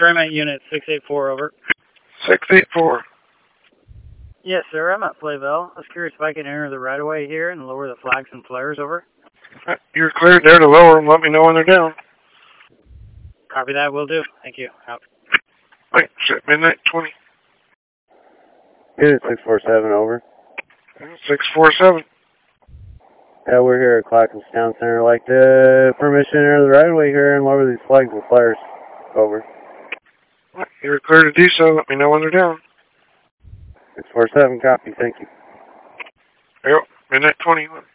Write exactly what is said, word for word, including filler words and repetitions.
TriMet unit six eight four, over. six eight four. Yes, sir, I'm at Flayville. I was curious if I could enter the right-of-way here and lower the flags and flares, over. You're cleared there to lower them. Let me know when they're down. Copy that, will do. Thank you. Out. Wait, set midnight twenty. Unit six four seven, over. six four seven. Yeah, we're here at Clackamas Town Center. Like the permission to enter the right-of-way here and lower these flags and flares, over. You're clear to do so. Let me know when they're down. six four seven, copy. Thank you. Yep, midnight twenty.